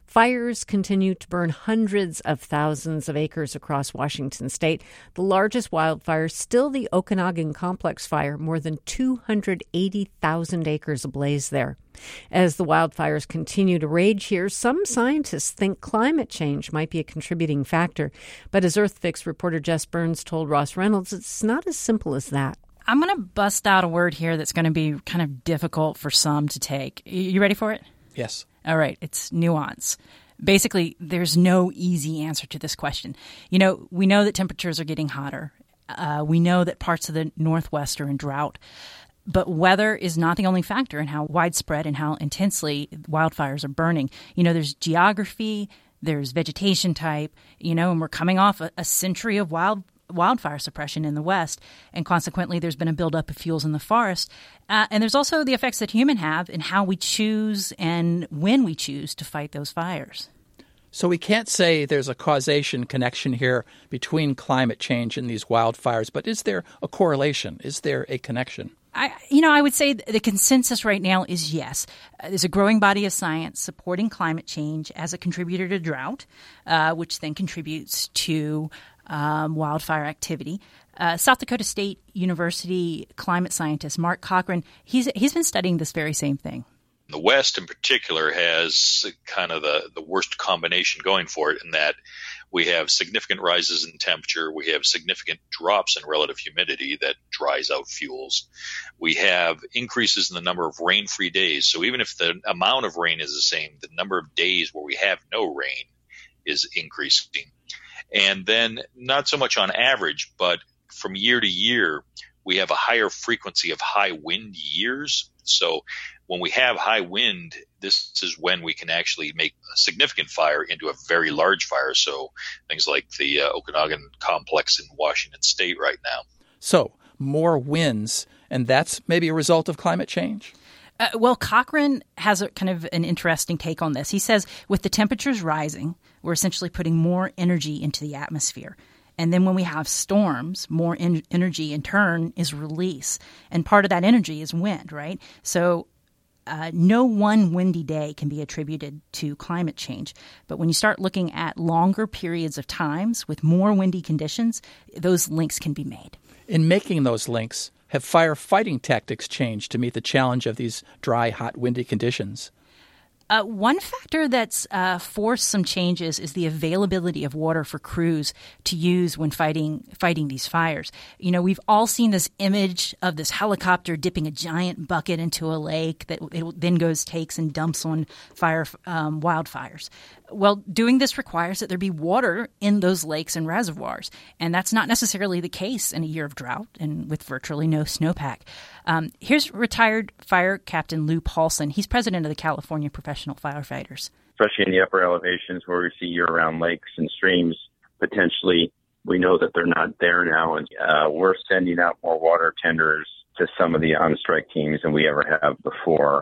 Fires continue to burn hundreds of thousands of acres across Washington state. The largest wildfire, still the Okanagan Complex Fire, more than 280,000 acres ablaze there. As the wildfires continue to rage here, some scientists think climate change might be a contributing factor. But as EarthFix reporter Jess Burns told Ross Reynolds, it's not as simple as that. I'm going to bust out a word here that's going to be kind of difficult for some to take. You ready for it? Yes. All right. It's nuance. Basically, there's no easy answer to this question. You know, we know that temperatures are getting hotter. We know that parts of the Northwest are in drought. But weather is not the only factor in how widespread and how intensely wildfires are burning. You know, there's geography, there's vegetation type, and we're coming off a century of wildfire suppression in the West, and consequently there's been a buildup of fuels in the forest. And there's also the effects that humans have in how we choose and when we choose to fight those fires. So we can't say there's a causation connection here between climate change and these wildfires, but is there a correlation? Is there a connection? I would say the consensus right now is yes. There's a growing body of science supporting climate change as a contributor to drought, which then contributes to wildfire activity. South Dakota State University climate scientist Mark Cochran, he's been studying this very same thing. The West in particular has kind of the worst combination going for it in that we have significant rises in temperature. We have significant drops in relative humidity that dries out fuels. We have increases in the number of rain-free days. So even if the amount of rain is the same, the number of days where we have no rain is increasing. And then not so much on average, but from year to year, we have a higher frequency of high wind years. So when we have high wind, this is when we can actually make a significant fire into a very large fire. So things like the Okanagan Complex in Washington state right now. So more winds, and that's maybe a result of climate change? Well, Cochran has a kind of an interesting take on this. He says with the temperatures rising, we're essentially putting more energy into the atmosphere. And then when we have storms, more energy in turn is released. And part of that energy is wind, right? So no one windy day can be attributed to climate change. But when you start looking at longer periods of times with more windy conditions, those links can be made. In making those links, have firefighting tactics changed to meet the challenge of these dry, hot, windy conditions? One factor that's forced some changes is the availability of water for crews to use when fighting these fires. You know, we've all seen this image of this helicopter dipping a giant bucket into a lake that it then takes and dumps on wildfires. Well, doing this requires that there be water in those lakes and reservoirs, and that's not necessarily the case in a year of drought and with virtually no snowpack. Here's retired fire captain Lou Paulson. He's president of the California Professional Firefighters. Especially in the upper elevations where we see year-round lakes and streams, potentially we know that they're not there now, and we're sending out more water tenders to some of the on-strike teams than we ever have before.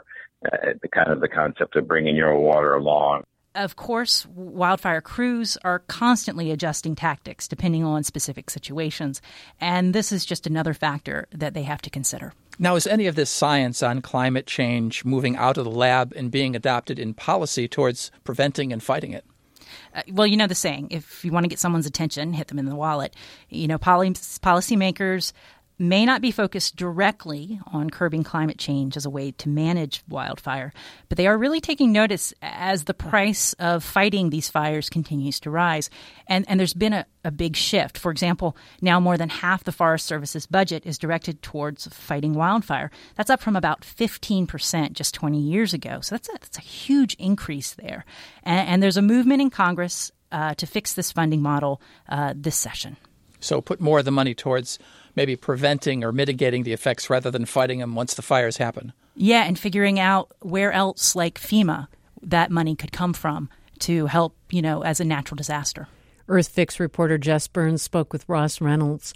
The concept of bringing your water along. Of course, wildfire crews are constantly adjusting tactics depending on specific situations, and this is just another factor that they have to consider. Now, is any of this science on climate change moving out of the lab and being adopted in policy towards preventing and fighting it? Well, you know the saying, if you want to get someone's attention, hit them in the wallet. You know, policymakers may not be focused directly on curbing climate change as a way to manage wildfire, but they are really taking notice as the price of fighting these fires continues to rise. And there's been a big shift. For example, now more than half the Forest Service's budget is directed towards fighting wildfire. That's up from about 15% just 20 years ago. So that's a huge increase there. And there's a movement in Congress to fix this funding model this session. So put more of the money towards maybe preventing or mitigating the effects rather than fighting them once the fires happen. Yeah, and figuring out where else, like FEMA, that money could come from to help, as a natural disaster. EarthFix reporter Jess Burns spoke with Ross Reynolds.